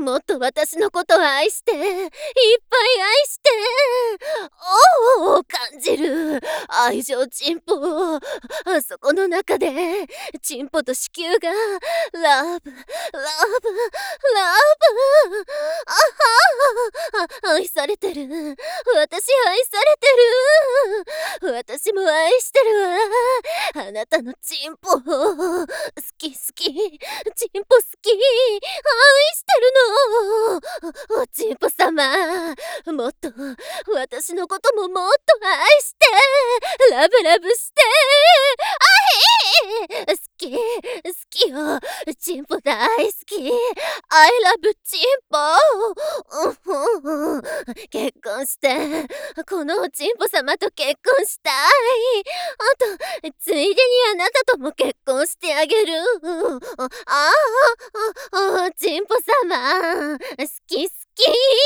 もっと私のことを愛して、いっぱい愛して、おお感じる愛情チンポを、あそこの中で、チンポと子宮が、ラブ、ラブ、ラブ、愛されてる。私愛されてる。私も愛してるわ。あなたのチンポ、好き好き、チンポ好き、愛してるの。チンポ様、もっと、私のことももっと愛して、ラブラブして、好き、好きよ。チンポ大好き。I love チンポ。結婚して、このチンポ様と結婚したい。あと、ついでにあなたとも結婚してあげる。チンポ様、好き好き。